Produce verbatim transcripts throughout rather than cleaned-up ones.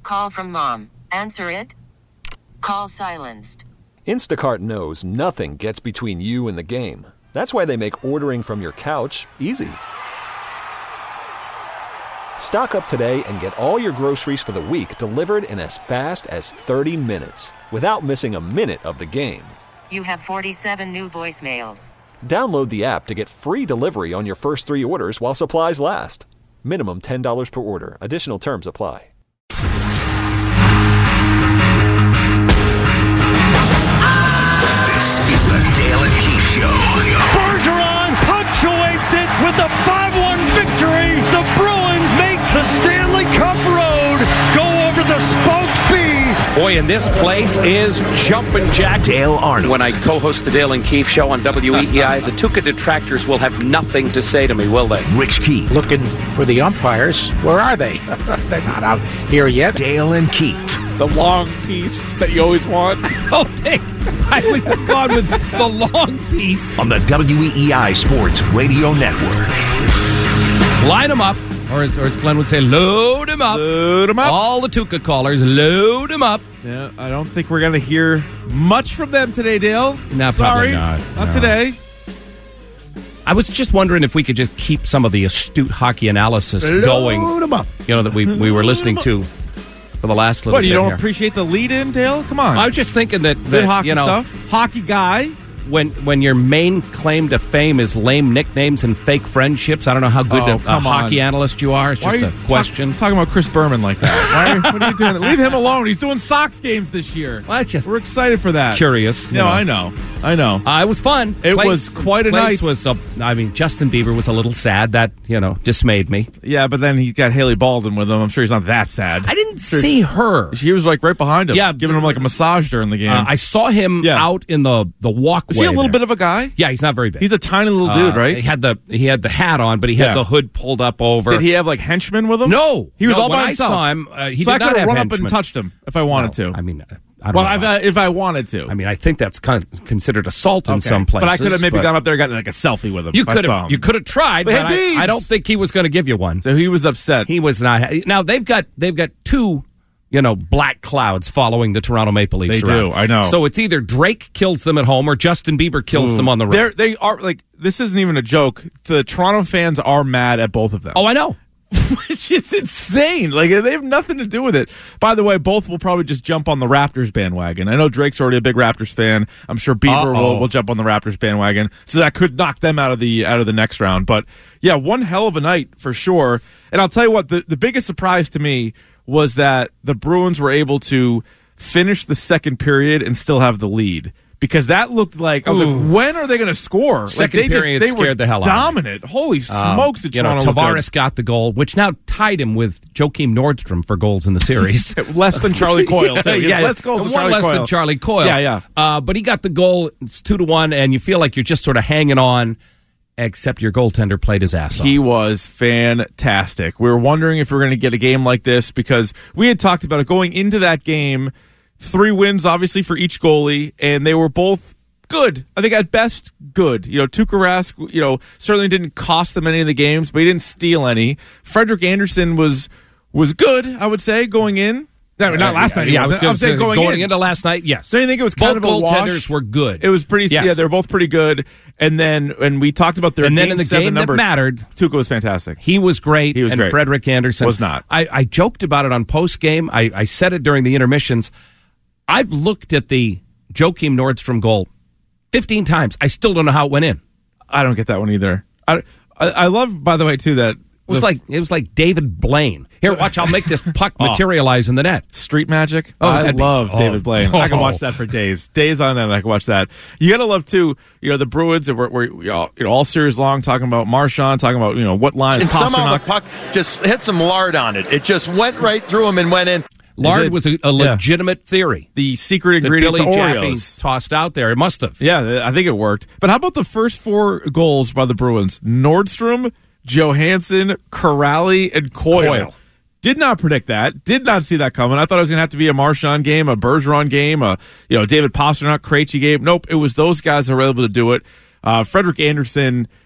call from mom. Answer it. Call silenced. Instacart knows nothing gets between you and the game. That's why they make ordering from your couch easy. Stock up today and get all your groceries for the week delivered in as fast as thirty minutes without missing a minute of the game. You have forty-seven new voicemails. Download the app to get free delivery on your first three orders while supplies last. Minimum ten dollars per order. Additional terms apply. This is the Dale and Keefe Show. Bergeron punctuates it with a five one victory. The Bruins make the Stanley Cup road go over the spoked B. Boy, and this place is jumping jack. Dale Arnold. When I co-host the Dale and Keefe Show on W E E I, the Tuca detractors will have nothing to say to me, will they? Rich Keefe. Looking for the umpires. Where are they? They're not out here yet. Dale and Keefe. The long piece that you always want. Oh, Dick. I would have gone with the long piece. On the W E E I Sports Radio Network. Line them up. Or as, or as Glenn would say, load them up. Load them up. All the Tuca callers, load them up. Yeah, I don't think we're going to hear much from them today, Dale. No, Sorry, probably not. Not No. today. I was just wondering if we could just keep some of the astute hockey analysis Load going. Load them up. You know, that we, we were listening to for the last little What, bit you don't here. appreciate the lead-in, Dale? Come on. I was just thinking that, Good that hockey you know, stuff. Hockey guy. when when your main claim to fame is lame nicknames and fake friendships, I don't know how good Oh, a, a come hockey on. analyst you are. It's Why just are a you question. Talk, talking about Chris Berman like that? Why are, what are you doing? Leave him alone. He's doing Sox games this year. Well, it's just We're excited for that. curious. you No, know. I know. I know. Uh, it was fun. It was quite a place night. Was a, I mean, Justin Bieber was a little sad. That you know dismayed me. Yeah, but then he got Haley Baldwin with him. I'm sure he's not that sad. I didn't Sure. see her. She was like right behind him. Yeah, giving him like a massage during the game. Uh, I saw him Yeah. out in the the walkway. Is he a little there. bit of a guy? Yeah, he's not very big. He's a tiny little dude, Uh, right? He had the he had the hat on, but he had Yeah. the hood pulled up over. Did he have like henchmen with him? No, he was no, all when by I himself. saw him, uh, he so did I not could have have run up henchmen. and touched him if I wanted No, to. I mean, I don't well, know. I've, uh, if I wanted to. I mean, I think that's con- considered assault in Okay. some places. But I could have maybe but gone up there and gotten like a selfie with him. You if I could saw have him. you could have tried, But but hey, I, I Beebs! don't think he was going to give you one. So he was upset. He was not. Now they've got they've got two, you know, black clouds following the Toronto Maple Leafs. They around. do, I know. So it's either Drake kills them at home or Justin Bieber kills Ooh. them on the road. They're, they are like this isn't even a joke. The Toronto fans are mad at both of them. Oh, I know. Which is insane. Like, they have nothing to do with it. By the way, both will probably just jump on the Raptors bandwagon. I know Drake's already a big Raptors fan. I'm sure Bieber will, will jump on the Raptors bandwagon. So that could knock them out of the out of the next round. But, yeah, one hell of a night for sure. And I'll tell you what, the, the biggest surprise to me was that the Bruins were able to finish the second period and still have the lead. Because that looked like, I was like, when are they going to score? Second like they period just, they scared were the hell out of me. dominant. Holy smokes, did You know, Toronto look good. Tavares got the goal, which now tied him with Joakim Nordstrom for goals in the series. Less than Charlie Coyle, too. yeah, Less goals than one Charlie less Coyle. than Charlie Coyle. Yeah, yeah. Uh, but he got the goal. It's two to one, and you feel like you're just sort of hanging on. Except your goaltender played his ass off. He was fantastic. We were wondering if we were going to get a game like this because we had talked about it going into that game. Three wins, obviously, for each goalie, and they were both good. I think at best, good. You know, Tuukka Rask, you know, certainly didn't cost them any of the games, but he didn't steal any. Frederik Andersen was was good, I would say, going in. No, not last yeah, night. Yeah, I was I'm going to saying say going, going in. into last night. Yes. So you think it was kind both of a wash? goaltenders were good. It was pretty. Yes. Yeah, they were both pretty good. And then and we talked about their and then game in the seven game numbers. that mattered, Tuukka was fantastic. he was great. He was and great. Frederik Andersen Was not. I, I joked about it on post game. I, I said it during the intermissions. I've looked at the Joakim Nordstrom goal fifteen times. I still don't know how it went in. I don't get that one either. I I, I love, by the way, too, that It was like it was like David Blaine. Here, watch! I'll make this puck materialize in the net. Street Magic. Oh, I that'd be- love oh. David Blaine. I can Oh. watch that for days, days on end. I can watch that. You gotta love too. You know the Bruins. And we're, we're you know, you know all series long talking about Marchand, talking about you know what line. And somehow the Pasternak. puck just hit some lard on it. It just went right through him and went in. Lard did. was a, a Yeah. legitimate theory. The secret that ingredient Billy to Jaffe Oreos. tossed out there. It must have. Yeah, I think it worked. But how about the first four goals by the Bruins? Nordstrom, Johansson, Corrali, and Coyle. Coyle. Did not predict that. Did not see that coming. I thought it was going to have to be a Marchand game, a Bergeron game, a you know David Pasternak, Krejci game. Nope, it was those guys that were able to do it. Uh, Frederik Andersen,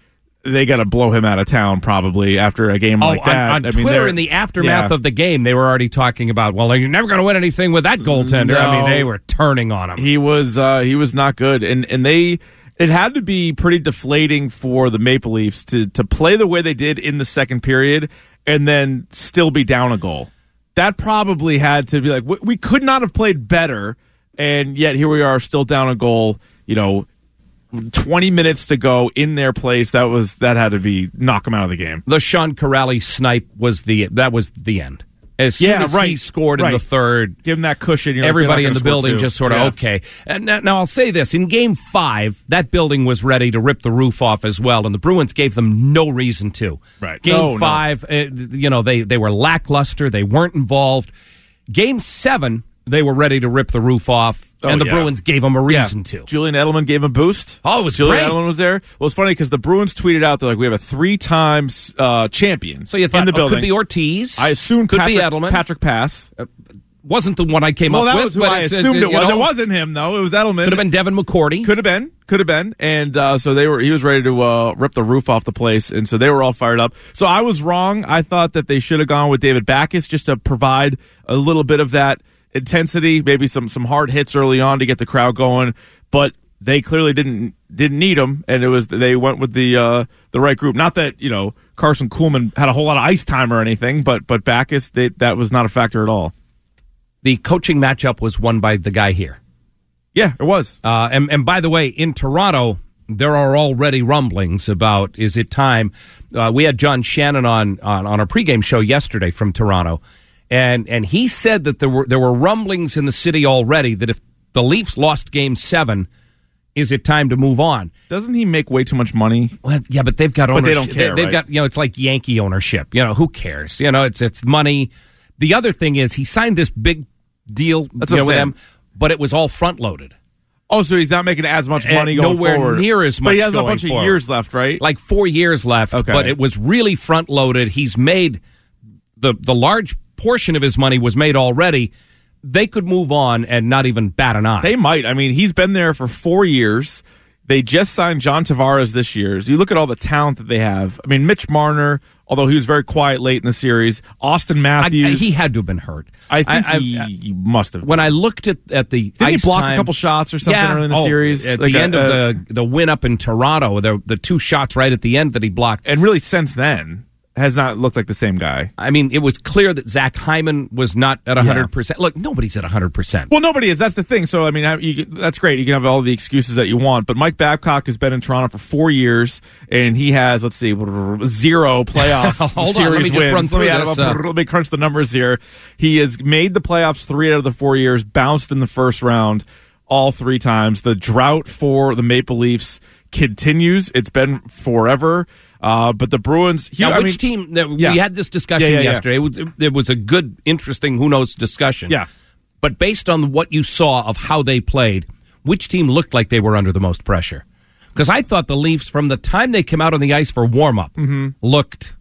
they got to blow him out of town probably after a game oh, like on, that. on I mean, Twitter, in the aftermath yeah. of the game, they were already talking about, well, you're never going to win anything with that goaltender. No. I mean, they were turning on him. He was uh, he was not good, and and they it had to be pretty deflating for the Maple Leafs to to play the way they did in the second period and then still be down a goal. That probably had to be like, we, we could not have played better, and yet here we are still down a goal. You know, twenty minutes to go in their place. That was that had to be knock them out of the game. The Sean Corrali snipe was the that was the end. As soon yeah, as right, he scored right. in the third, give him that cushion. You're everybody like, in the building two. just sort of yeah. okay. And now, now I'll say this: in Game Five, that building was ready to rip the roof off as well, and the Bruins gave them no reason to. Right. Game no, Five, no. Uh, you know, they they were lackluster. They weren't involved. Game Seven, they were ready to rip the roof off, Oh, and the yeah. Bruins gave them a reason yeah. to. Julian Edelman gave him a boost. Oh, it was Julian great. Edelman was there. Well, it's funny because the Bruins tweeted out, they're like, we have a three-time uh, champion So you thought in the oh, building. could be Ortiz. I assumed could Patrick, be Edelman. Patrick Pass. Uh, wasn't the one I came well, up that with. was who but I it's- assumed it's, it you was. know, It wasn't him, though. It was Edelman. Could have been Devin McCourty. Could have been. Could have been. And uh, so they were. He was ready to uh, rip the roof off the place, and so they were all fired up. So I was wrong. I thought that they should have gone with David Backes just to provide a little bit of that intensity, maybe some some hard hits early on to get the crowd going. But they clearly didn't didn't need him, and it was they went with the uh, the right group. Not that you know Carson Kuhlman had a whole lot of ice time or anything, but but Backes they, that was not a factor at all. The coaching matchup was won by the guy here. Yeah, it was. Uh, and, and by the way, in Toronto, there are already rumblings about, is it time? Uh, we had John Shannon on, on on a pregame show yesterday from Toronto, and and he said that there were there were rumblings in the city already that if the Leafs lost Game Seven, is it time to move on? Doesn't he make way too much money? Well, yeah, but they've got But ownership. they don't care, They, have right? got, you know, it's like Yankee ownership. You know, who cares? You know, it's it's money. The other thing is he signed this big deal That's you what know, I'm with saying. them, but it was all front loaded. Oh, so he's not making as much money And going nowhere forward. near as much But he has going a bunch forward. of years left, right? Like four years left, Okay. but it was really front loaded. He's made the the large portion of his money was made already. They could move on and not even bat an eye. They might. I mean, he's been there for four years. They just signed John Tavares this year. You look at all the talent that they have. I mean, Mitch Marner, although he was very quiet late in the series. Austin I, Matthews. I, he had to have been hurt. I think I, he, I, he must have. When I looked at, at the Didn't ice he block time, a couple shots or something yeah, early in the oh, series? At Like the a- end a- of the the win up in Toronto, the the two shots right at the end that he blocked. And really, since then, has not looked like the same guy. I mean, it was clear that Zach Hyman was not at one hundred percent. Look, nobody's at one hundred percent. Well, nobody is. That's the thing. So, I mean, have- you, that's great. You can have all the excuses that you want. But Mike Babcock has been in Toronto for four years, and he has, let's see, zero playoff Hold on, series let me just wins. run through let, me add this, up- uh, let me crunch the numbers here. He has made the playoffs three out of the four years, bounced in the first round all three times. The drought for the Maple Leafs continues. It's been forever. Uh, but the Bruins... He, Now, I which mean, team? That, yeah. We had this discussion Yeah, yeah, yeah. yesterday. It was, it was a good, interesting, who knows discussion. Yeah. But based on what you saw of how they played, which team looked like they were under the most pressure? Because I thought the Leafs, from the time they came out on the ice for warm-up, Mm-hmm. looked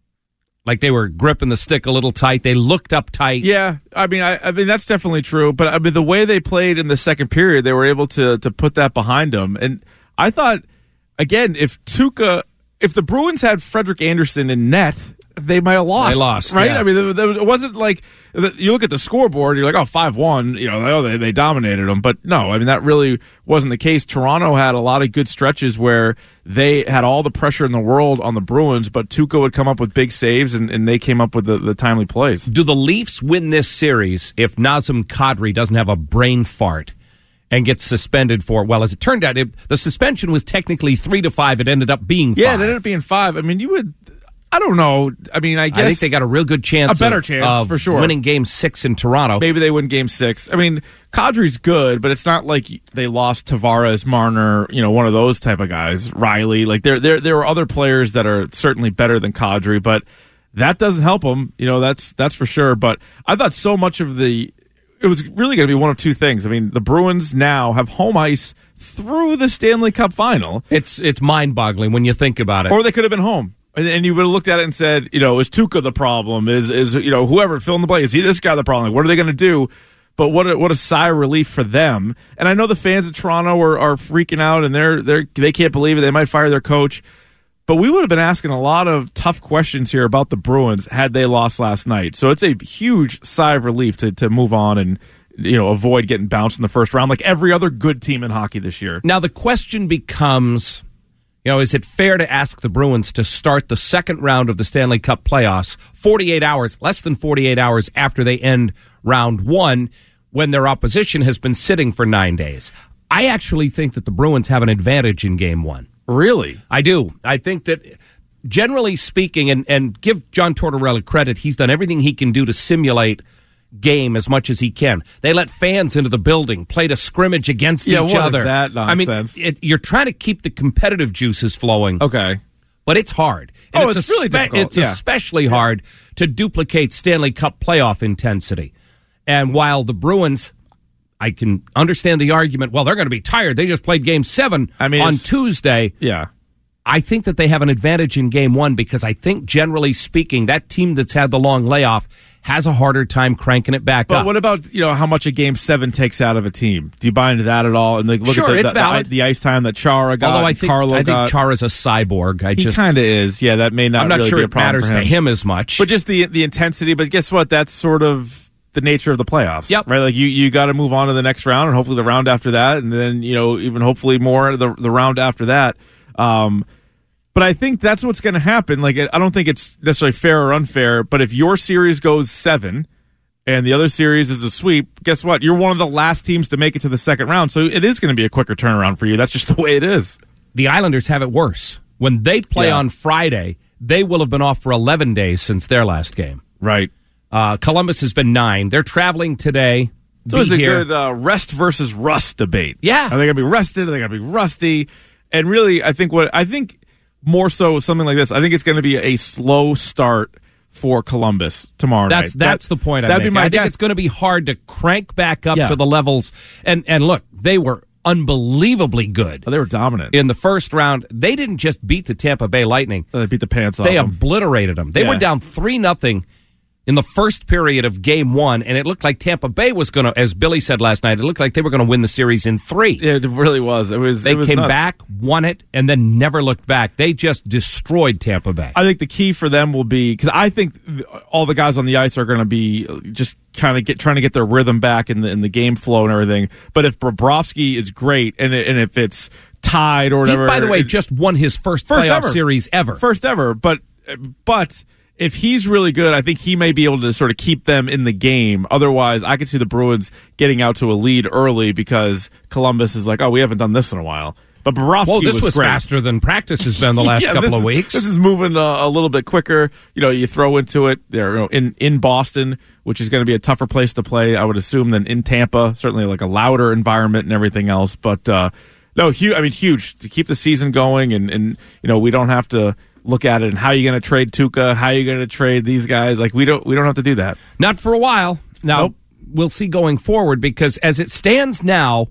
like they were gripping the stick a little tight. They looked up tight. Yeah, I mean, I, I mean that's definitely true. But I mean, the way they played in the second period, they were able to to put that behind them. And I thought, again, if Tuukka, if the Bruins had Frederik Andersen in net, they might have lost. They lost, right? yeah. I mean, there, there was, it wasn't like you look at the scoreboard, you're like, oh, five one, you know, oh, they they dominated them. But no, I mean that really wasn't the case. Toronto had a lot of good stretches where they had all the pressure in the world on the Bruins, but Tuukka would come up with big saves, and, and they came up with the, the timely plays. Do the Leafs win this series if Nazem Kadri doesn't have a brain fart and gets suspended for, well, as it turned out, it, the suspension was technically three to five. It ended up being Yeah, five. it ended up being five. I mean, you would. I don't know. I mean, I guess I think they got a real good chance, a better of, chance of for sure, winning Game Six in Toronto. Maybe they win Game Six. I mean, Kadri's good, but it's not like they lost Tavares, Marner, you know, one of those type of guys. Riley, like there, there, there are other players that are certainly better than Kadri, but that doesn't help them. You know, that's that's for sure. But I thought so much of the. It was really going to be one of two things. I mean, the Bruins now have home ice through the Stanley Cup final. It's it's mind boggling when you think about it. Or they could have been home. And, and you would have looked at it and said, you know, is Tuukka the problem? Is, is you know, whoever, fill in the blank, is he this guy the problem? Like, what are they going to do? But what a, what a sigh of relief for them. And I know the fans of Toronto are, are freaking out, and they're, they're, they can't believe it. They might fire their coach. But we would have been asking a lot of tough questions here about the Bruins had they lost last night. So it's a huge sigh of relief to, to move on and, you know, avoid getting bounced in the first round like every other good team in hockey this year. Now the question becomes, you know, is it fair to ask the Bruins to start the second round of the Stanley Cup playoffs forty-eight hours, less than forty-eight hours after they end round one, when their opposition has been sitting for nine days? I actually think that the Bruins have an advantage in game one. Really? I do. I think that, generally speaking, and, and give John Tortorella credit, he's done everything he can do to simulate game as much as he can. They let fans into the building, played a scrimmage against yeah, each what other. Is that nonsense? I mean, it, you're trying to keep the competitive juices flowing. Okay. But it's hard. And oh, it's, it's really difficult. It's yeah. especially hard to duplicate Stanley Cup playoff intensity. And while the Bruins, I can understand the argument, well, they're going to be tired. They just played game seven I mean, on Tuesday. Yeah. I think that they have an advantage in game one because I think, generally speaking, that team that's had the long layoff has a harder time cranking it back but up. But what about, you know, how much a game seven takes out of a team? Do you buy into that at all? And like, look sure, at the, it's the, valid. The, the ice time that Chara got. Although I think, Carlo I think got. Chara's a cyborg. I he just kind of is. Yeah, that may not. I'm not really sure be a it problem matters for him. to him as much. But just the the intensity. But guess what? That's sort of the nature of the playoffs. Yep. Right. Like you, you got to move on to the next round, and hopefully the round after that, and then you know even hopefully more the the round after that. Um, But I think that's what's going to happen. Like, I don't think it's necessarily fair or unfair, but if your series goes seven and the other series is a sweep, guess what? You're one of the last teams to make it to the second round, so it is going to be a quicker turnaround for you. That's just the way it is. The Islanders have it worse. When they play Yeah. on Friday, they will have been off for eleven days since their last game. Right. Uh, Columbus has been nine. They're traveling today. So it's a here. good uh, rest versus rust debate. Yeah. Are they going to be rested? Are they going to be rusty? And really, I think what I think more so something like this. I think it's going to be a slow start for Columbus tomorrow That's night. that's that, the point I that'd make. Be my I think guess. it's going to be hard to crank back up Yeah. to the levels. And and look, they were unbelievably good. Oh, they were dominant in the first round. They didn't just beat the Tampa Bay Lightning. They beat the pants off They them. obliterated them. They Yeah. were down three nothing in the first period of game one, and it looked like Tampa Bay was going to, as Billy said last night, it looked like they were going to win the series in three. Yeah, it really was. It was. They it was came nuts. back, won it, and then never looked back. They just destroyed Tampa Bay. I think the key for them will be because I think th- all the guys on the ice are going to be just kind of get trying to get their rhythm back in the in the game flow and everything. But if Bobrovsky is great, and it- and if it's tied or He, whatever, by the way, it- just won his first, first playoff ever. series ever. first ever. But but if he's really good, I think he may be able to sort of keep them in the game. Otherwise, I could see the Bruins getting out to a lead early because Columbus is like, oh, we haven't done this in a while. But Bobrovsky Well, this was, was great. faster than practice has been the last Yeah, couple this of is- weeks. This is moving uh, a little bit quicker. You know, you throw into it there you know, in in Boston, which is going to be a tougher place to play, I would assume, than in Tampa. Certainly, like a louder environment and everything else. But uh, no, huge. I mean, huge to keep the season going, and and you know, we don't have to look at it and how you're going to trade Tuukka, how you're going to trade these guys. Like we don't we don't have to do that. Not for a while. Now, Nope. we'll see going forward because as it stands now,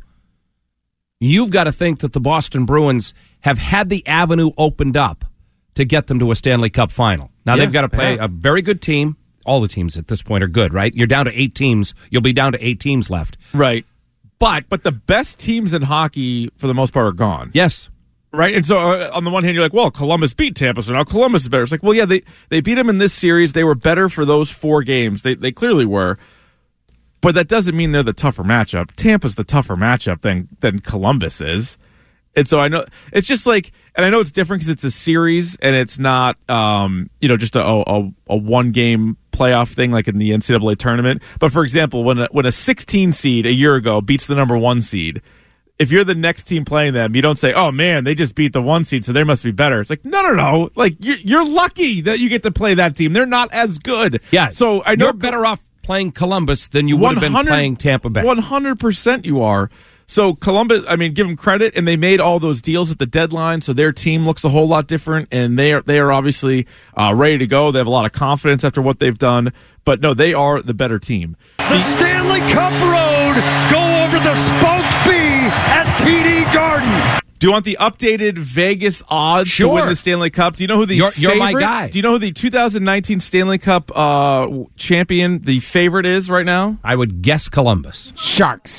you've got to think that the Boston Bruins have had the avenue opened up to get them to a Stanley Cup final. Now, Yeah, they've got to play yeah. a very good team. All the teams at this point are good, right? You're down to eight teams. You'll be down to eight teams left. Right. But, But the best teams in hockey, for the most part, are gone. yes, Right, and so uh, on the one hand, you're like, well, Columbus beat Tampa, so now Columbus is better. It's like, well, yeah, they, they beat them in this series. They were better for those four games. They they clearly were. But that doesn't mean they're the tougher matchup. Tampa's the tougher matchup than than Columbus is. And so I know it's just like, and I know it's different because it's a series and it's not, um, you know, just a, a, a one game playoff thing like in the N C double A tournament. But for example, when a, when a sixteen seed a year ago beats the number one seed, if you're the next team playing them, you don't say, "Oh man, they just beat the one seed, so they must be better." It's like, no, no, no. Like you're, you're lucky that you get to play that team. They're not as good. yeah. So I know you're better off playing Columbus than you would have been one hundred playing Tampa Bay. One hundred percent, you are. So Columbus, I mean, give them credit, and they made all those deals at the deadline, so their team looks a whole lot different, and they are they are obviously uh, ready to go. They have a lot of confidence after what they've done, but no, they are the better team. The Stanley Cup Road, go over the spoked B at T D Garden. Do you want the updated Vegas odds Sure. to win the Stanley Cup? Do you know who the You're- favorite? you're my guy. Do you know who the two thousand nineteen Stanley Cup uh, champion, the favorite is right now? I would guess Columbus. Sharks.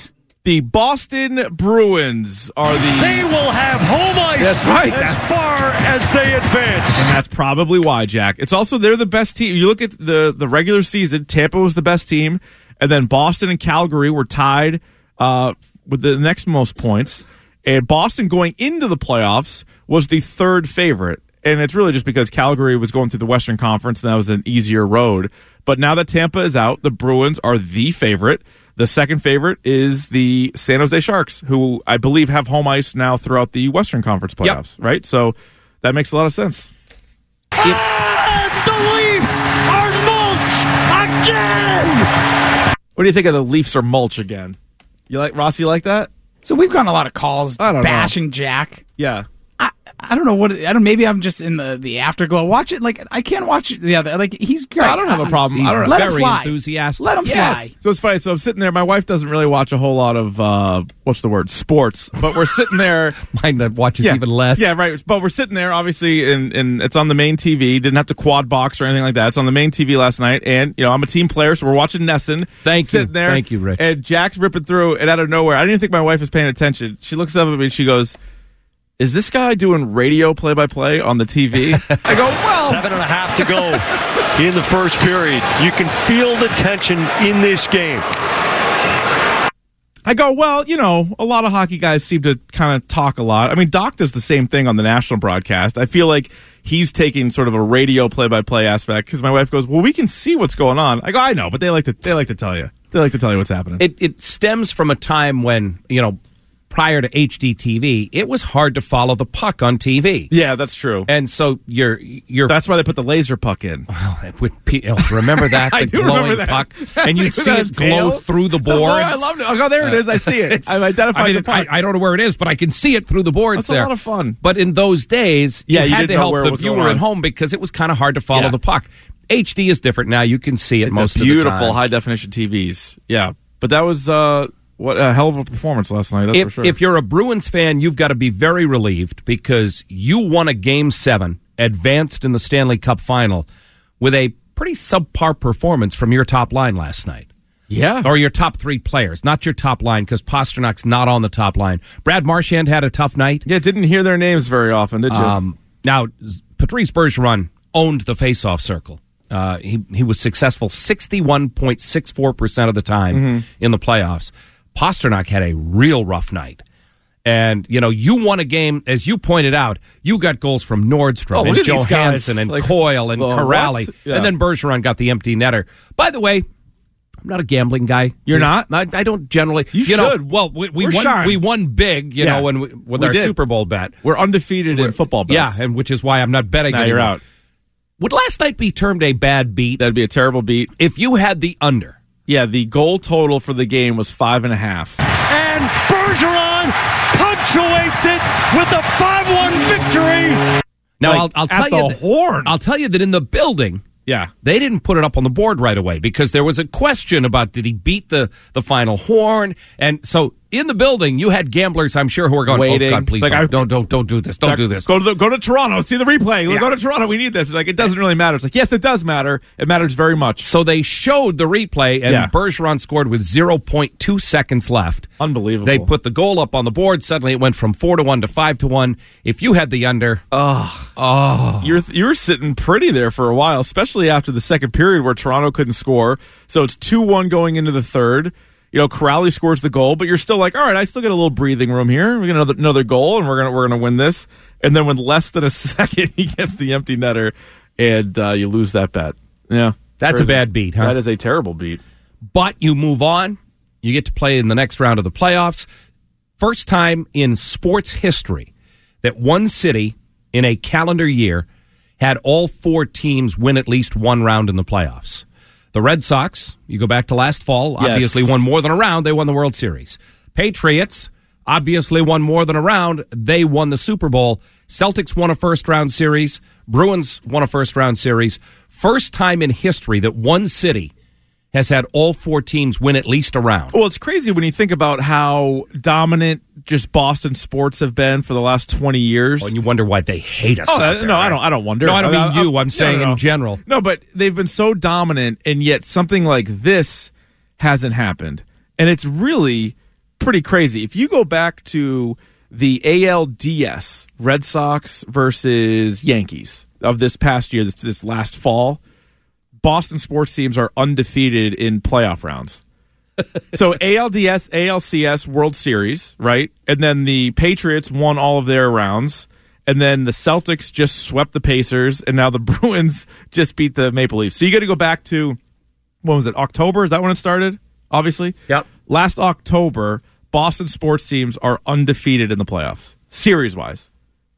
The Boston Bruins are the... They will have home ice That's right. as far as they advance. And that's probably why, Jack. It's also they're the best team. You look at the, the regular season, Tampa was the best team, and then Boston and Calgary were tied uh, with the next most points. And Boston going into the playoffs was the third favorite. And it's really just because Calgary was going through the Western Conference, and that was an easier road. But now that Tampa is out, the Bruins are the favorite. The second favorite is the San Jose Sharks, who I believe have home ice now throughout the Western Conference playoffs, yep. right? So that makes a lot of sense. And the Leafs are mulch again! What do you think of the Leafs are mulch again? You like Ross, you like that? So we've gotten a lot of calls I don't bashing know. Jack. Yeah. I, I don't know what I don't. Maybe I'm just in the, the afterglow. Watch it like I can't watch it the other. Like he's great. I don't have a problem. He's I don't Let very him fly. enthusiastic. Let him Yes. fly. So it's funny. So I'm sitting there. My wife doesn't really watch a whole lot of uh, what's the word, sports. But we're sitting there. Mine that watches yeah. even less. Yeah, right. But we're sitting there, obviously, and, and it's on the main T V. Didn't have to quad box or anything like that. It's on the main T V last night. And, you know, I'm a team player, so we're watching Nesson. Thank you. Sitting there. Thank you, Rich. And Jack's ripping through, and out of nowhere, I didn't even think my wife was paying attention. She looks up at me and she goes, is this guy doing radio play-by-play on the T V? I go, well. Seven and a half to go in the first period. You can feel the tension in this game. I go, well, you know, a lot of hockey guys seem to kind of talk a lot. I mean, Doc does the same thing on the national broadcast. I feel like he's taking sort of a radio play-by-play aspect because my wife goes, well, we can see what's going on. I go, I know, but they like to they like to tell you. They like to tell you what's happening. It, it stems from a time when, you know, prior to H D T V, it was hard to follow the puck on T V. Yeah, that's true. And so you're you're that's why they put the laser puck in. Oh, with P- oh, remember that I the do glowing remember that. puck, and you'd see it glow tail? through the The board, boards. I loved it. Oh, there it is. I see it. I've identified I mean, the puck. I, I don't know where it is, but I can see it through the boards. That's there. a lot of fun. But in those days, Yeah, you you had didn't to know help where it the was going viewer on. at home because it was kind of hard to follow Yeah. the puck. H D is different now. You can see it It's most a of the beautiful time. high definition T Vs. Yeah, but that was uh, what a hell of a performance last night. That's if, for sure. if you're a Bruins fan, you've got to be very relieved because you won a Game seven, advanced in the Stanley Cup final, with a pretty subpar performance from your top line last night. Yeah. Or your top three players, not your top line, because Pasternak's not on the top line. Brad Marchand had a tough night. Yeah, didn't hear their names very often, did you? Um, now, Patrice Bergeron owned the faceoff circle. Uh, he, he was successful sixty-one point six four percent of the time Mm-hmm. in the playoffs. Pasternak had a real rough night. And, you know, you won a game, as you pointed out, you got goals from Nordstrom Oh, and look at these Johansson guys. and Like, Coyle and the Corrali. what? Yeah. And then Bergeron got the empty netter. By the way, I'm not a gambling guy. You're not? I, I don't generally. You know, should. well, we, we We're won. sharp. We won big, you Yeah. know, when we, with We our did. Super Bowl bet. We're undefeated in football bets. Yeah, and which is why I'm not betting now anymore. you're out. Would last night be termed a bad beat That'd be a terrible beat. if you had the under? Yeah, the goal total for the game was five and a half. And Bergeron punctuates it with a five one victory. Now Like, I'll, I'll at tell the you, that, horn. I'll tell you that in the building, Yeah. they didn't put it up on the board right away because there was a question about did he beat the the final horn, and so in the building you had gamblers, I'm sure, who were going, Waiting. "Oh God, please Like, don't, I- don't, don't, don't do this, don't do this." Go to the, go to Toronto. See the replay. Yeah. Go to Toronto. We need this. Like it doesn't really matter. It's like yes, it does matter. It matters very much. So they showed the replay, and Yeah. Bergeron scored with zero point two seconds left. Unbelievable. They put the goal up on the board. Suddenly, it went from four to one to five to one. If you had the under, Oh, oh, you're you were sitting pretty there for a while, especially after the second period where Toronto couldn't score. So it's two one going into the third. You know, Corrali scores the goal, but you're still like, all right, I still get a little breathing room here. We get another another goal, and we're gonna we're gonna win this. And then, with less than a second, he gets the empty netter, and uh, you lose that bet. Yeah, that's a Crazy. bad beat, huh? That is a terrible beat. But you move on. You get to play in the next round of the playoffs. First time in sports history that one city in a calendar year had all four teams win at least one round in the playoffs. The Red Sox, you go back to last fall, Yes. obviously won more than a round. They won the World Series. Patriots obviously won more than a round. They won the Super Bowl. Celtics won a first-round series. Bruins won a first-round series. First time in history that one city has had all four teams win at least a round. Well, it's crazy when you think about how dominant just Boston sports have been for the last twenty years. Oh, and you wonder why they hate us. Oh, out uh, there, no, right? I don't. I don't wonder. No, I don't mean I- I- you. I'm no, saying no, no. in general. No, but they've been so dominant, and yet something like this hasn't happened, and it's really pretty crazy. If you go back to the A L D S, Red Sox versus Yankees of this past year, this, this last fall, Boston sports teams are undefeated in playoff rounds. So A L D S, A L C S, World Series, right? And then the Patriots won all of their rounds. And then the Celtics just swept the Pacers. And now the Bruins just beat the Maple Leafs. So you got to go back to, when was it, October? Is that when it started? Obviously? Yep. Last October, Boston sports teams are undefeated in the playoffs, series-wise.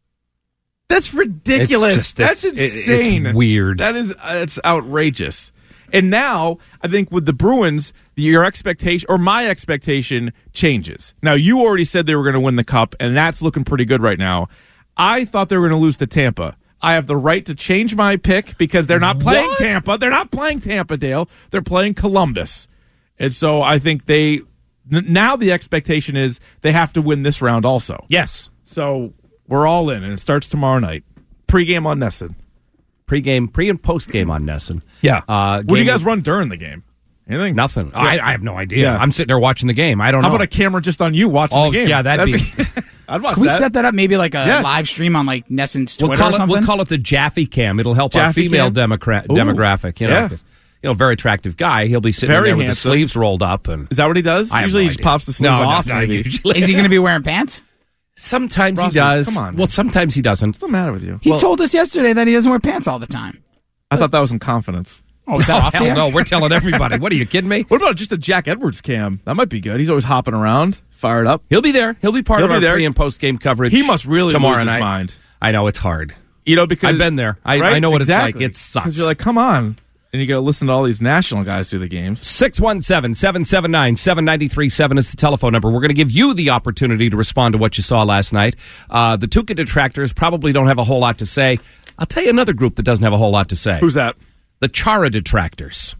That's ridiculous. It's just, That's it's, insane. It's weird. That is, it's outrageous. And now, I think with the Bruins, your expectation, or my expectation, changes. Now, you already said they were going to win the Cup, and that's looking pretty good right now. I thought they were going to lose to Tampa. I have the right to change my pick because they're not playing What? Tampa. They're not playing Tampa, Dale. They're playing Columbus. And so I think they, n- now the expectation is they have to win this round also. Yes. So we're all in, and it starts tomorrow night. Pre-game on Nesson. Pre-game, pre- and post-game on Nesson. Yeah. Uh, what do you game- guys run during the game? Anything? Nothing. Yeah. I, I have no idea. Yeah. I'm sitting there watching the game. I don't How know. about a camera just on you watching Oh, the game? yeah, that'd be- I'd watch Can we that. set that up? Maybe like a Yes. live stream on like Nesson's Twitter We'll call or it. something. We'll call it the Jaffe Cam. It'll help our Jaffe female Cam? democra- Ooh. demographic. You know, Yeah. 'cause, you know, very attractive guy. He'll be sitting Very there with handsome. the sleeves rolled up, and Is that what he does? I have Usually no he just idea. pops the sleeves No, no, off. no, maybe. usually. Is he going to be wearing pants? Sometimes Rossi, he does. come on, man. Well, sometimes he doesn't. What's the matter with you? He Well- told us yesterday that he doesn't wear pants all the time. I thought that was in confidence. Oh, is that Oh, off the hell air? no, we're telling everybody. What are you kidding me? What about just a Jack Edwards cam? That might be good. He's always hopping around, fired up. He'll be there. He'll be part He'll of be our there. pre and post game coverage. He must really tomorrow lose his night. mind. I know it's hard. You know, because I've been there. I, right? I know what Exactly. it's like. It 'Cause sucks. you're like, come on, and you got to listen to all these national guys do the games. six one seven, seven seven nine, seven nine three seven is the telephone number. We're going to give you the opportunity to respond to what you saw last night. Uh, the Tuca detractors probably don't have a whole lot to say. I'll tell you another group that doesn't have a whole lot to say. Who's that? The Chara detractors.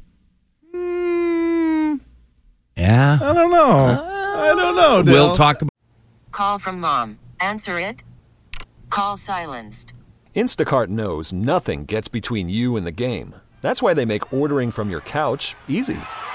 Mm, Yeah. I don't know. I don't know. Dale. We'll talk about Call from mom. Answer it. Call silenced. Instacart knows nothing gets between you and the game. That's why they make ordering from your couch easy.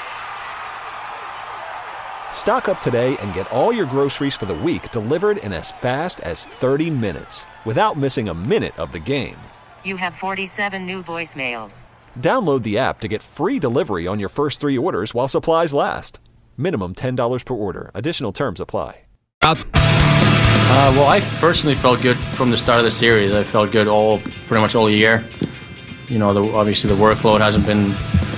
Stock up today and get all your groceries for the week delivered in as fast as thirty minutes without missing a minute of the game. You have forty-seven new voicemails. Download the app to get free delivery on your first three orders while supplies last. Minimum ten dollars per order. Additional terms apply. Uh, well, I personally felt good from the start of the series. I felt good all pretty much all year. You know, the, obviously the workload hasn't been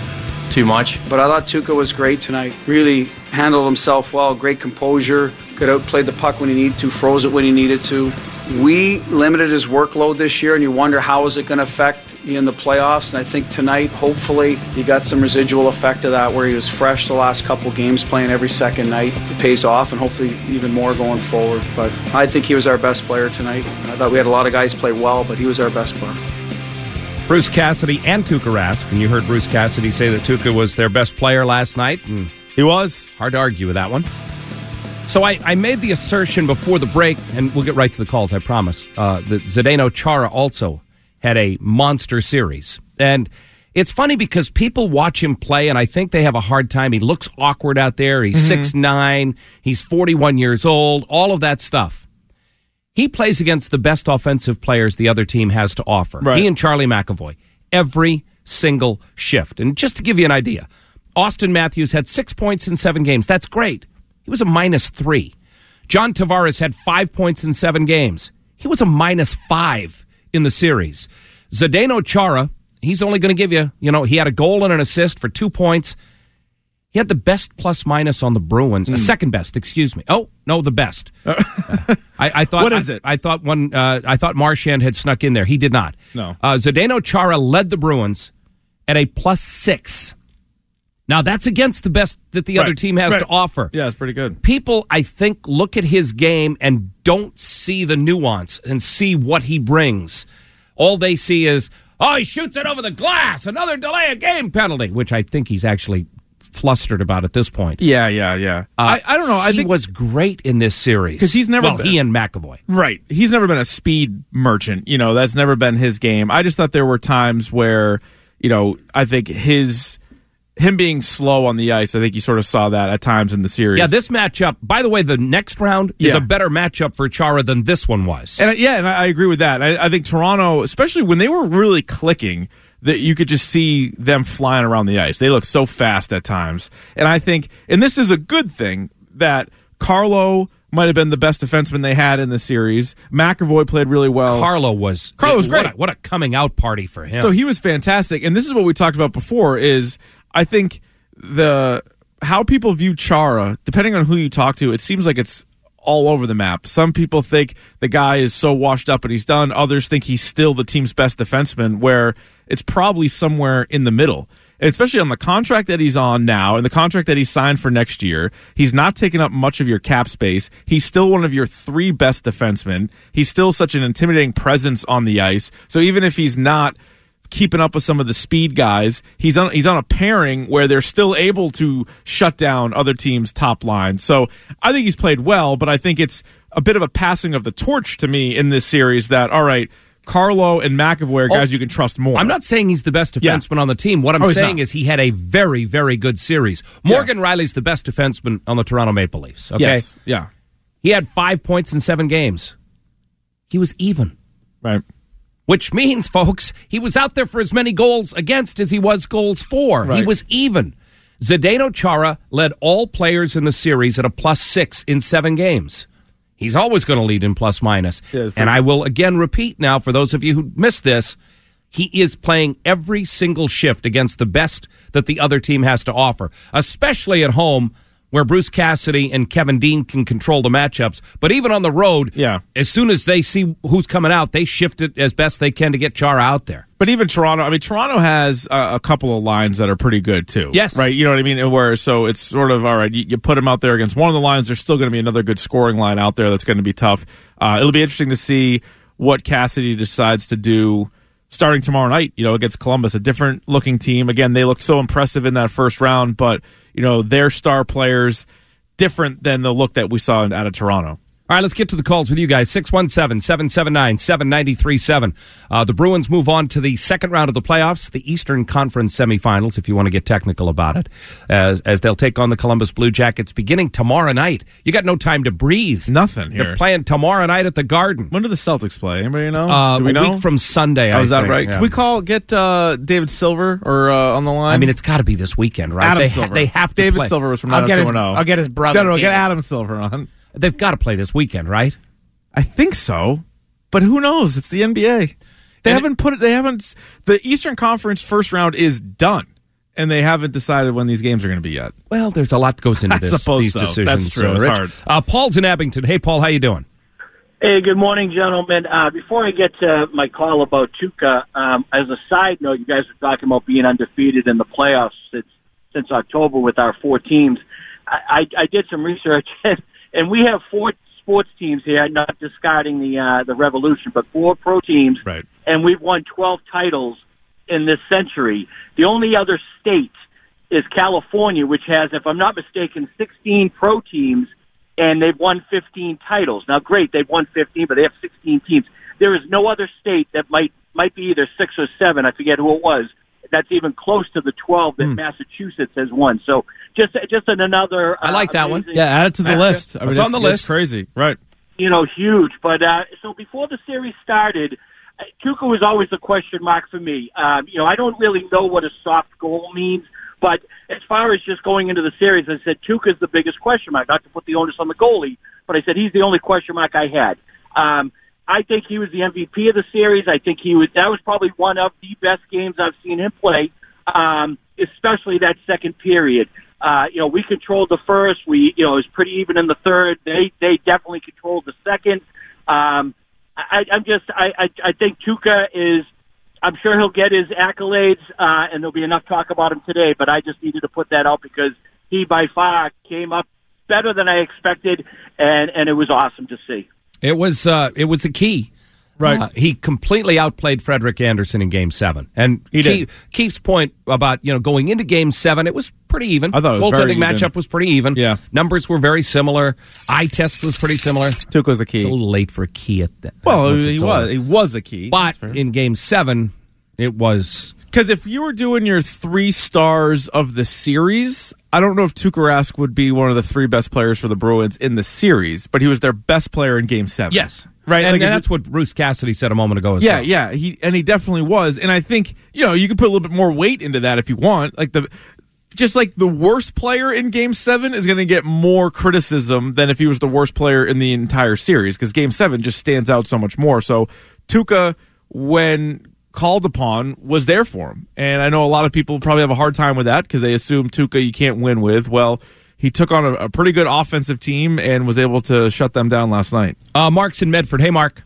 too much. But I thought Tuca was great tonight. Really handled himself well, great composure, could outplay the puck when he needed to, froze it when he needed to. We limited his workload this year, and you wonder how is it going to affect you in the playoffs. And I think tonight, hopefully, he got some residual effect of that where he was fresh the last couple games, playing every second night. It pays off, and hopefully even more going forward. But I think he was our best player tonight. I thought we had a lot of guys play well, but he was our best player. Bruce Cassidy and Tuukka Rask, and you heard Bruce Cassidy say that Tuukka was their best player last night, and he was. Hard to argue with that one. So I, I made the assertion before the break, and we'll get right to the calls, I promise, uh, that Zdeno Chara also had a monster series. And it's funny because people watch him play, and I think they have a hard time. He looks awkward out there. He's Mm-hmm. six nine. He's forty-one years old, all of that stuff. He plays against the best offensive players the other team has to offer. Right. He and Charlie McAvoy, every single shift. And just to give you an idea, Austin Matthews had six points in seven games. That's great. He was a minus three. John Tavares had five points in seven games. He was a minus five in the series. Zdeno Chara, he's only going to give you, you know, he had a goal and an assist for two points. He had the best plus minus on the Bruins, mm. uh, second best, excuse me. Oh no, the best. uh, I, I thought. What is I, it? I thought one. Uh, I thought Marchand had snuck in there. He did not. No. Uh, Zdeno Chara led the Bruins at a plus six. Now that's against the best that the right. other team has right. to offer. Yeah, it's pretty good. People, I think, look at his game and don't see the nuance and see what he brings. All they see is, oh, he shoots it over the glass, another delay of game penalty, which I think he's actually flustered about at this point. Yeah, yeah, yeah. Uh, I, I don't know. I he think was great in this series because he's never well, been, he and McAvoy. Right. He's never been a speed merchant. You know, that's never been his game. I just thought there were times where, you know, I think his him being slow on the ice, I think you sort of saw that at times in the series. Yeah, this matchup, by the way, the next round is Yeah. a better matchup for Chara than this one was. And I- yeah, and I I agree with that. I, I think Toronto, especially when they were really clicking, that you could just see them flying around the ice. They look so fast at times. And I think, and this is a good thing, that Carlo might have been the best defenseman they had in the series. McAvoy played really well. Carlo was Carlo was what great. a, what a coming out party for him. So he was fantastic. And this is what we talked about before is I think the how people view Chara, depending on who you talk to, it seems like it's all over the map. Some people think the guy is so washed up and he's done. Others think he's still the team's best defenseman, where it's probably somewhere in the middle. Especially on the contract that he's on now and the contract that he signed for next year. He's not taking up much of your cap space. He's still one of your three best defensemen. He's still such an intimidating presence on the ice. So even if he's not keeping up with some of the speed guys, he's on he's on a pairing where they're still able to shut down other teams' top line. So I think he's played well, but I think it's a bit of a passing of the torch to me in this series that, all right, Carlo and McAvoy are guys Oh, you can trust more. I'm not saying he's the best defenseman Yeah. on the team. What I'm Oh, he's saying not. is he had a very, very good series. Morgan Riley's the best defenseman on the Toronto Maple Leafs. Okay, Yes. Yeah. he had five points in seven games. He was even. Right. Which means, folks, he was out there for as many goals against as he was goals for. He Right. was even. Zdeno Chara led all players in the series at a plus six in seven games. He's always going to lead in plus minus. Yeah, and I will again repeat now, for those of you who missed this, he is playing every single shift against the best that the other team has to offer, especially at home where Bruce Cassidy and Kevin Dean can control the matchups. But even on the road, Yeah. as soon as they see who's coming out, they shift it as best they can to get Chara out there. But even Toronto, I mean, Toronto has a, a couple of lines that are pretty good too. Yes. Right? You know what I mean? Where, so it's sort of, all right, you, you put them out there against one of the lines, there's still going to be another good scoring line out there that's going to be tough. Uh, it'll be interesting to see what Cassidy decides to do starting tomorrow night, you know, against Columbus, a different looking team. Again, they looked so impressive in that first round, but, you know, their star players different than the look that we saw out of Toronto. All right, let's get to the calls with you guys. six one seven, seven seven nine, seven nine three seven. Uh, the Bruins move on to the second round of the playoffs, the Eastern Conference semifinals, if you want to get technical about it, as, as they'll take on the Columbus Blue Jackets beginning tomorrow night. You got no time to breathe. Nothing here. They're playing tomorrow night at the Garden. When do the Celtics play? Anybody know? Uh, do we a know? week from Sunday, Oh, I is that think. right? Yeah. Can we call, get uh, David Silver or uh, on the line? I mean, it's got to be this weekend, right? Adam they, Silver. they have to David play. Silver was from I'll get his, nine oh two one oh. I'll get his brother. No, no, get David. Adam Silver on. They've got to play this weekend, right? I think so, but who knows? It's the N B A. They And haven't put it. They haven't. The Eastern Conference first round is done, and they haven't decided when these games are going to be yet. Well, there's a lot that goes into I this, suppose these so. decisions. That's true. uh, It's Rich. hard. Uh, Paul's in Abington. Hey, Paul, how you doing? Hey, good morning, gentlemen. Uh, before I get to my call about Tuukka, um, as a side note, you guys were talking about being undefeated in the playoffs since, since October with our four teams. I, I, I did some research, and we have four sports teams here, not discarding the uh, the Revolution, but four pro teams, right? And we've won twelve titles in this century. The only other state is California, which has, if I'm not mistaken, sixteen pro teams, and they've won fifteen titles. Now, great, they've won fifteen, but they have sixteen teams. There is no other state that might might be either six or seven, I forget who it was, that's even close to the twelve that Mm. Massachusetts has won. So just just an another. Uh, I like that one. amazing- Yeah, add it to the That's list. good. I mean, It's on the list. Crazy, right? You know, huge. But uh, so before the series started, uh, Tuukka was always a question mark for me. Um, you know, I don't really know what a soft goal means, but as far as just going into the series, I said Tuukka's the biggest question mark. Not to put the onus on the goalie, but I said he's the only question mark I had. Um, I think he was the M V P of the series. I think he was. That was probably one of the best games I've seen him play, um, especially that second period. Uh, you know, we controlled the first. We, you know, it was pretty even in the third. They, they definitely controlled the second. Um, I, I'm just, I, I, I think Tuukka is. I'm sure he'll get his accolades, uh, and there'll be enough talk about him today. But I just needed to put that out because he, by far, came up better than I expected, and and it was awesome to see. It was uh, it was a key. Right. Uh, he completely outplayed Frederick Anderson in Game Seven, and He did. Keith, Keith's point about you know going into Game Seven, it was pretty even. I thought it was very Goaltending even. matchup was pretty even. Yeah. Numbers were very similar. Eye test was pretty similar. Tuukka's a key. It's a little late for a key at that. Well, once he it's was. over. He was a key. But That's fair. in Game Seven, it was Because if you were doing your three stars of the series, I don't know if Tuukka Rask would be one of the three best players for the Bruins in the series, but he was their best player in Game Seven. Yes. Right, and, like and that's what Bruce Cassidy said a moment ago as yeah, well. Yeah, he and he definitely was. And I think, you know, you can put a little bit more weight into that if you want. Like the just like the worst player in Game Seven is going to get more criticism than if he was the worst player in the entire series, because Game Seven just stands out so much more. So Tuukka, when called upon, was there for him. And I know a lot of people probably have a hard time with that because they assume Tuukka you can't win with. Well, he took on a, a pretty good offensive team and was able to shut them down last night. Uh, Mark's in Medford. Hey, Mark.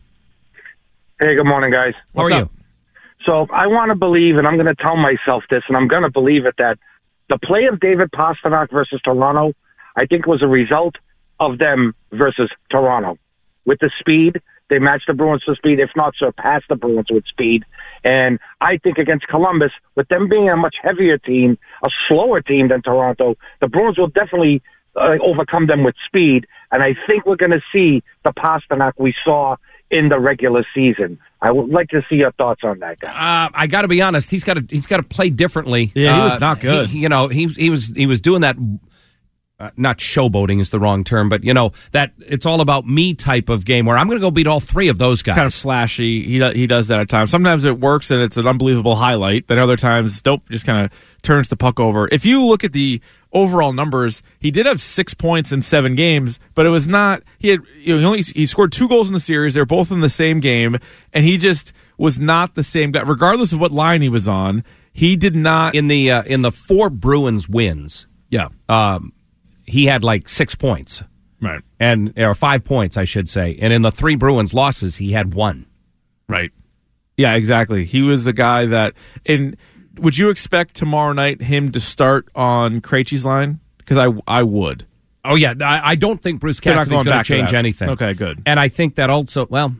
Hey, good morning, guys. How are you? So I want to believe, and I'm going to tell myself this, and I'm going to believe it, that the play of David Pastrnak versus Toronto, I think was a result of them versus Toronto. With the speed, they matched the Bruins for speed, if not surpassed the Bruins with speed. And I think against Columbus, with them being a much heavier team, a slower team than Toronto, the Bruins will definitely uh, overcome them with speed. And I think we're going to see the Pastrnak we saw in the regular season. I would like to see your thoughts on that, guy. Uh, I got to be honest. He's got to he's got to play differently. Yeah, he uh, was not good. He, you know, he he was he was doing that. Uh, not showboating is the wrong term, but you know that it's all about me type of game where I'm going to go beat all three of those guys. Kind of slashy. He he does that at times. Sometimes it works and it's an unbelievable highlight. Then other times, nope, just kind of turns the puck over. If you look at the overall numbers, he did have six points in seven games, but it was not. He had you know he only he scored two goals in the series. They're both in the same game, and he just was not the same guy, regardless of what line he was on. He did not in the uh, in the four Bruins wins. Yeah. Um, he had like six points. Right. And or five points, I should say. And in the three Bruins losses, he had one. Right. Yeah, exactly. He was a guy that and would you expect tomorrow night him to start on Krejci's line? Because I I would. Oh yeah, I, I don't think Bruce They're not Cassidy's going going back to to change that. anything. Okay, good. And I think that also, well,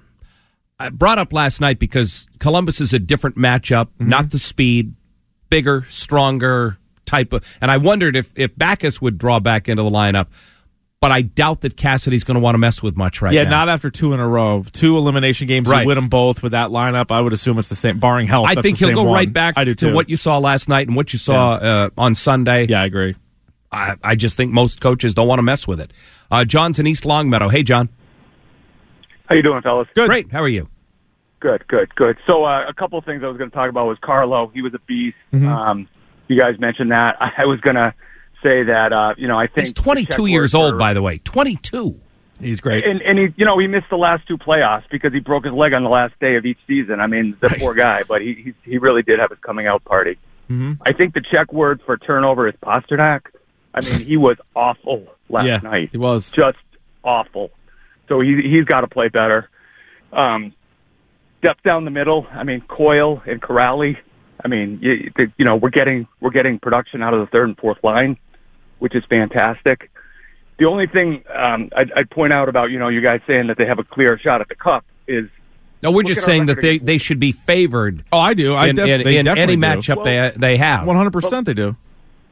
I brought up last night because Columbus is a different matchup, Mm-hmm. not the speed, bigger, stronger type of. And I wondered if if Backes would draw back into the lineup, but I doubt that Cassidy's going to want to mess with much right yeah, now. not after two in a row. Two elimination games, Right. you win them both with that lineup. I would assume it's the same, barring health. I that's think the he'll same go one. right back I do to too. what you saw last night and what you saw uh, on Sunday. Yeah, I agree. I, I just think most coaches don't want to mess with it. Uh, John's in East Longmeadow. Hey, John. How you doing, fellas? Good. Great. How are you? Good, good, good. So uh, a couple of things I was going to talk about was Carlo. He was a beast. Mm-hmm. Um, you guys mentioned that. I was going to say that, uh, you know, I think... He's twenty-two years old, by the way. twenty-two. He's great. And, and he, you know, he missed the last two playoffs because he broke his leg on the last day of each season. I mean, the Right. poor guy, but he, he he really did have his coming out party. Mm-hmm. I think the check word for turnover is Pastrnak. I mean, he was awful last Yeah, night. he was. Just awful. So he, he's got to play better. Um, depth down the middle. I mean, Coyle and Corrali. I mean, you, you know, we're getting we're getting production out of the third and fourth line, which is fantastic. The only thing um, I'd, I'd point out about, you know, you guys saying that they have a clear shot at the cup is... No, we're look just at our saying that record they, against- they should be favored. Oh, I do. I in, def- in, they in definitely any do. matchup they they have. one hundred percent they do.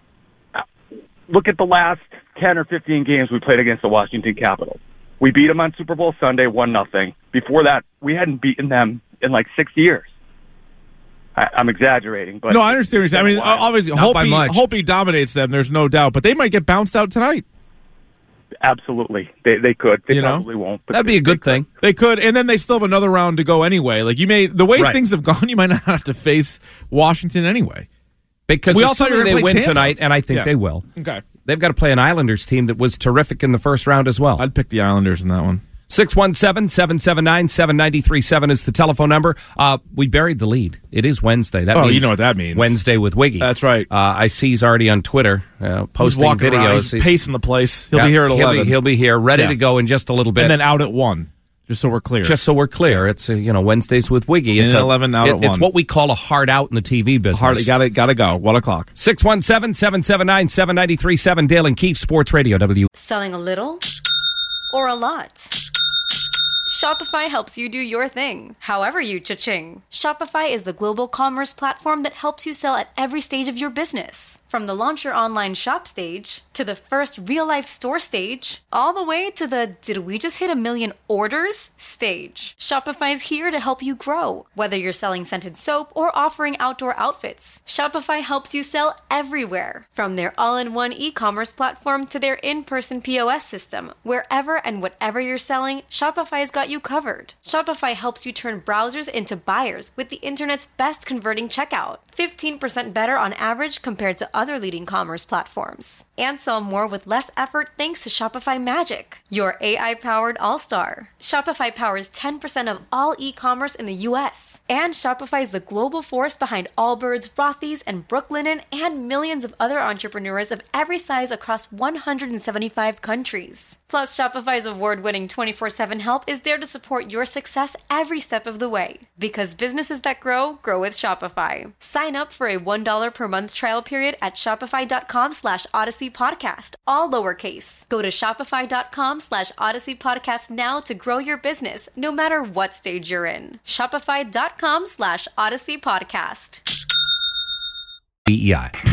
Look at the last ten or fifteen games we played against the Washington Capitals. We beat them on Super Bowl Sunday, one nothing. Before that, we hadn't beaten them in like six years. I, I'm exaggerating, but No, I understand what you're saying. I mean, Why? obviously, Not by Holtby, much. Holtby dominates them, there's no doubt, but they might get bounced out tonight. Absolutely, they they could. They You know? probably won't. But That'd be a good thing. They could, and then they still have another round to go anyway. Like, you may, the way Right. things have gone, you might not have to face Washington anyway. Because We all thought you were assuming gonna they play win Tampa. tonight, and I think Yeah. they will, Okay. they've got to play an Islanders team that was terrific in the first round as well. I'd pick the Islanders in that one. six one seven, seven seven nine, seven nine three seven is the telephone number. Uh, we buried the lead. It is Wednesday. That Oh, means you know what that means. Wednesday with Wiggy. That's right. Uh, I see he's already on Twitter uh, He's posting walking videos. around. He's pacing the place. He'll Yeah, be here at he'll eleven. Be, he'll be here, ready Yeah. to go in just a little bit. And then out at one, just so we're clear. Just so we're clear, it's uh, you know Wednesdays with Wiggy. It's And a, eleven out it- at It's one. what we call a hard out in the T V business. Hard, gotta, gotta go. One o'clock. six one seven, seven seven nine, seven nine three seven Dale and Keefe Sports Radio W. Selling a little or a lot? Shopify helps you do your thing, however you cha-ching. Shopify is the global commerce platform that helps you sell at every stage of your business. From the launch your online shop stage, to the first real-life store stage, all the way to the did we just hit a million orders stage. Shopify's here to help you grow. Whether you're selling scented soap or offering outdoor outfits, Shopify helps you sell everywhere. From their all-in-one e-commerce platform to their in-person P O S system, wherever and whatever you're selling, Shopify's got you covered. Shopify helps you turn browsers into buyers with the internet's best converting checkout. fifteen percent better on average compared to other leading commerce platforms. And sell more with less effort thanks to Shopify Magic, your A I-powered all-star. Shopify powers ten percent of all e-commerce in the U S. And Shopify is the global force behind Allbirds, Rothy's, and Brooklinen, and millions of other entrepreneurs of every size across one hundred seventy-five countries. Plus, Shopify's award-winning twenty-four seven help is there to support your success every step of the way. Because businesses that grow, grow with Shopify. Sign up for a one dollar per month trial period at shopify.com slash Odyssey Podcast, all lowercase. Go to shopify.com slash Odyssey Podcast now to grow your business, no matter what stage you're in. Shopify.com slash Odyssey Podcast. B E I.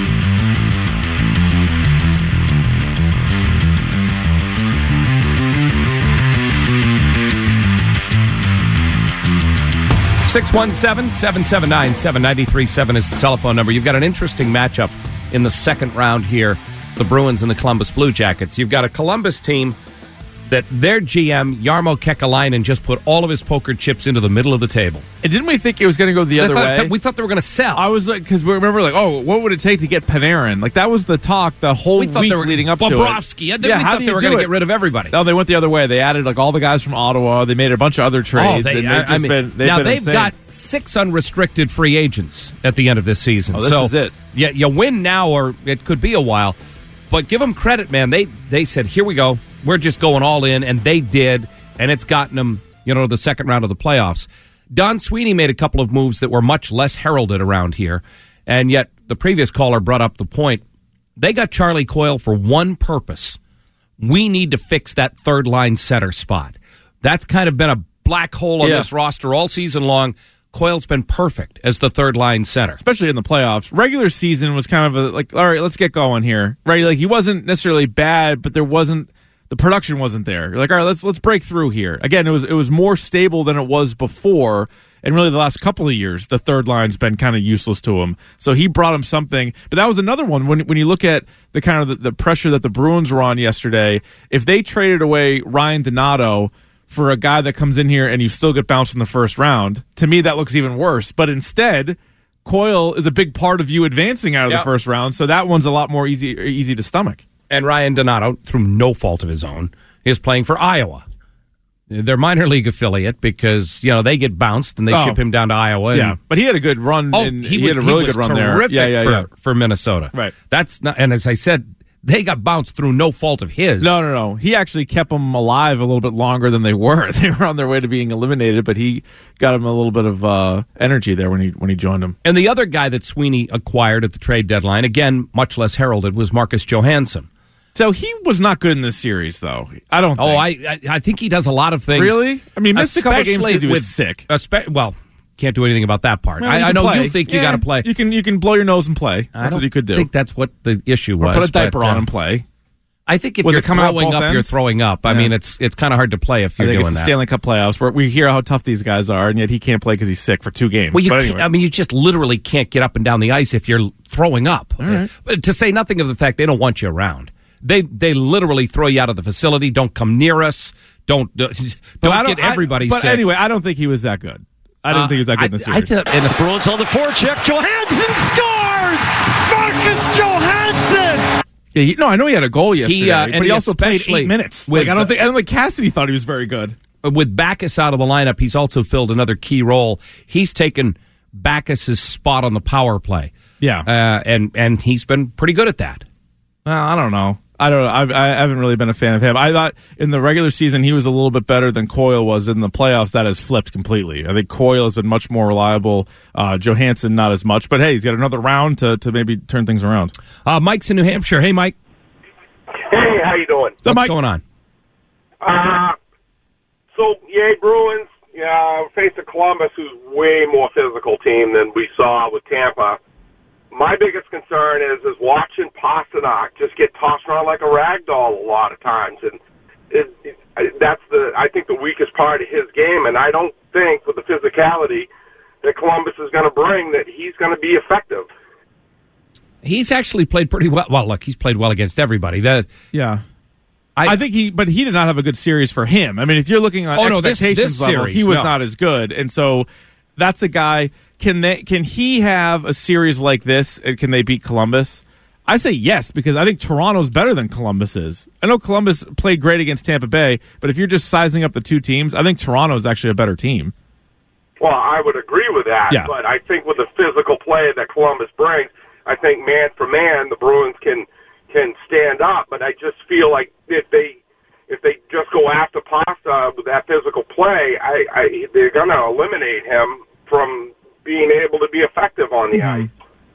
six one seven, seven seven nine, seven nine three seven is the telephone number. You've got an interesting matchup in the second round here, the Bruins and the Columbus Blue Jackets. You've got a Columbus team that their G M, Jarmo Kekalainen, just put all of his poker chips into the middle of the table. And didn't we think it was going to go the They other thought- way? we thought they were going to sell. I was like, because we remember, like, oh, what would it take to get Panarin? Like, that was the talk the whole We thought week they were- leading up Bobrovsky. to it. Yeah, we how thought do they you were do gonna it? get rid of everybody. No, they went the other way. They added, like, all the guys from Ottawa. They made a bunch of other trades. Oh, they, and they've I, just I mean, been, they've now been they've insane. got six unrestricted free agents at the end of this season. Oh, this so is it. Yeah, you win now, or it could be a while. But give them credit, man. They they said, "Here we go. We're just going all in," and they did, and it's gotten them, you know, the second round of the playoffs. Don Sweeney made a couple of moves that were much less heralded around here, and yet the previous caller brought up the point. They got Charlie Coyle for one purpose. We need to fix that third line center spot. That's kind of been a black hole on Yeah. this roster all season long. Coyle's been perfect as the third line center. Especially in the playoffs. Regular season was kind of a, like, all right, let's get going here. Right? Like, he wasn't necessarily bad, but there wasn't, the production wasn't there. You're like, all right, let's let's break through here. Again, it was it was more stable than it was before, and really the last couple of years, the third line's been kind of useless to him. So he brought him something. But that was another one when when you look at the kind of the, the pressure that the Bruins were on yesterday. If they traded away Ryan Donato for a guy that comes in here and you still get bounced in the first round, to me that looks even worse. But instead, Coyle is a big part of you advancing out of Yep. the first round, so that one's a lot more easy easy to stomach. And Ryan Donato, through no fault of his own, is playing for Iowa. Their minor league affiliate, because, you know, they get bounced and they Oh. ship him down to Iowa. And, Yeah, but he had a good run. Oh, and he, he, was, had a really he was good run there. terrific Yeah, yeah, for, yeah. for Minnesota. Right. That's not, and as I said, they got bounced through no fault of his. No, no, no. He actually kept them alive a little bit longer than they were. They were on their way to being eliminated, but he got him a little bit of uh, energy there when he when he joined them. And the other guy that Sweeney acquired at the trade deadline, again, much less heralded, was Marcus Johansson. So he was not good in this series, though. I don't think. Oh, I I, I think he does a lot of things. Really? I mean, he missed a couple games especially because he was with- sick. espe- well, can't do anything about that part. Well, I, you I can know play. you think you Yeah, got to play. You can you can blow your nose and play. I That's don't what you could do. think that's what the issue Or was. put a diaper but, on uh, and play. I think if Was you're it coming out throwing both up, you're ends? throwing up. I Yeah. mean, it's it's kind of hard to play if I you're think doing it's the that. Stanley Cup playoffs where we hear how tough these guys are, and yet he can't play because he's sick for two games. Well, you but can't, anyway. I mean, you just literally can't get up and down the ice if you're throwing up. All right. But to say nothing of the fact they don't want you around. They they literally throw you out of the facility. Don't come near us. Don't uh, But I don't get everybody I, But sick. anyway, I don't think he was that good. I didn't Uh, think he was that good in the I- I series. thought in a- Bruins on the forecheck. Johansson scores! Marcus Johansson! Yeah, he, no, I know he had a goal yesterday, uh, and but he, he also played especially eight minutes. with Like, I don't the- think. I don't think Cassidy thought he was very good. with Backus out of the lineup, he's also filled another key role. He's taken Backus's spot on the power play. Yeah, uh, and and he's been pretty good at that. Well, I don't know. I don't know. I, I haven't really been a fan of him. I thought in the regular season he was a little bit better than Coyle was. In the playoffs, that has flipped completely. I think Coyle has been much more reliable. Uh, Johansson not as much. But hey, he's got another round to, to maybe turn things around. Uh, Mike's in New Hampshire. Hey, Mike. Hey, how you doing? What's going on? Uh, So, yay, Bruins, yeah, facing Columbus, who's way more physical team than we saw with Tampa. My biggest concern is is watching Pastrnak just get tossed around like a rag doll a lot of times, and it, it, that's the I think the weakest part of his game. And I don't think with the physicality that Columbus is going to bring that he's going to be effective. He's actually played pretty well. Well, look, he's played well against everybody. That yeah. I, I think he, but he did not have a good series for him. I mean, if you're looking on oh, no, expectations this, this level, series, he was no. not as good, and so that's a guy. Can they? Can he have a series like this? And can they beat Columbus? I say yes, because I think Toronto's better than Columbus is. I know Columbus played great against Tampa Bay, but if you're just sizing up the two teams, I think Toronto is actually a better team. Well, I would agree with that, yeah. but I think with the physical play that Columbus brings, I think man for man, the Bruins can can stand up. But I just feel like if they if they just go after Pasta with that physical play, I, I they're going to eliminate him from being able to be effective on the mm-hmm. ice.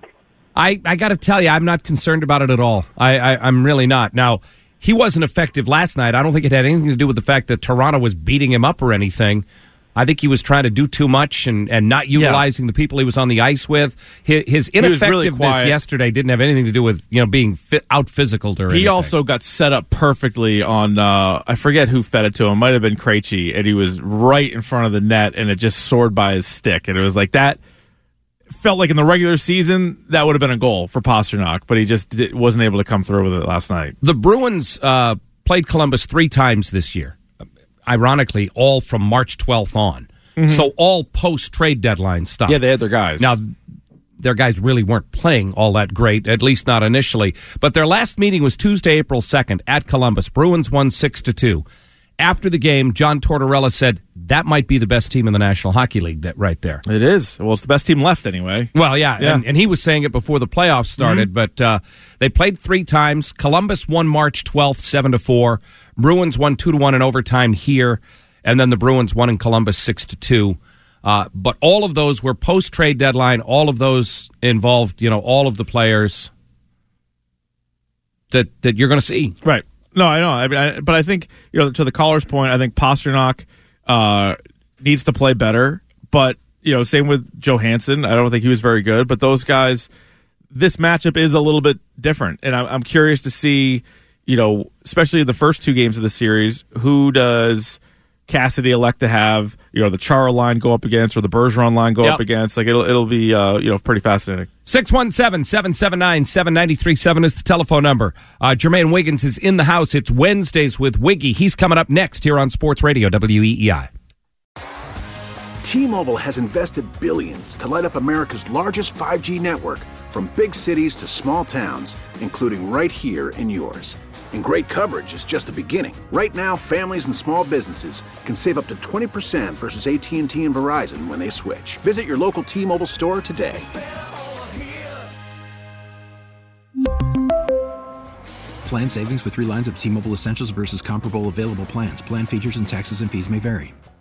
I, I got to tell you, I'm not concerned about it at all. I, I, I'm really not. Now, he wasn't effective last night. I don't think it had anything to do with the fact that Toronto was beating him up or anything. I think he was trying to do too much and, and not utilizing yeah. the people he was on the ice with. His, his ineffectiveness really yesterday didn't have anything to do with you know being fit, out physical or anything. He also got set up perfectly on, uh, I forget who fed it to him. Might have been Krejci, and he was right in front of the net, and it just soared by his stick. And it was like that. Felt like in the regular season, that would have been a goal for Pastrnak, but he just did, wasn't able to come through with it last night. The Bruins uh, played Columbus three times this year. Ironically, all from March twelfth on. Mm-hmm. So all post-trade deadline stuff. Yeah, they had their guys. Now, their guys really weren't playing all that great, at least not initially. But their last meeting was Tuesday, April second at Columbus. Bruins won six to two. After the game, John Tortorella said that might be the best team in the National Hockey League that right there. It is. Well, it's the best team left anyway. Well, yeah, yeah. And, and he was saying it before the playoffs started, mm-hmm. but uh, they played three times. Columbus won March twelfth, seven to four. Bruins won two to one in overtime here, and then the Bruins won in Columbus six to two. Uh, but all of those were post-trade deadline. All of those involved, you know, all of the players that that you're going to see. Right. No, I know. I mean, I, but I think, you know, to the caller's point, I think Pastrnak uh, needs to play better. But, you know, same with Johansson. I don't think he was very good. But those guys, this matchup is a little bit different. And I'm, I'm curious to see, you know, especially the first two games of the series, who does Cassidy elect to have, you know, the Chara line go up against or the Bergeron line go yep. up against. Like, it'll it'll be, uh, you know, pretty fascinating. six one seven, seven seven nine, seven nine three seven is the telephone number. Uh, Jermaine Wiggins is in the house. It's Wednesdays with Wiggy. He's coming up next here on Sports Radio, W E E I. T-Mobile has invested billions to light up America's largest five G network, from big cities to small towns, including right here in yours. And great coverage is just the beginning. Right now, families and small businesses can save up to twenty percent versus A T and T and Verizon when they switch. Visit your local T-Mobile store today. Plan savings with three lines of T-Mobile Essentials versus comparable available plans. Plan features and taxes and fees may vary.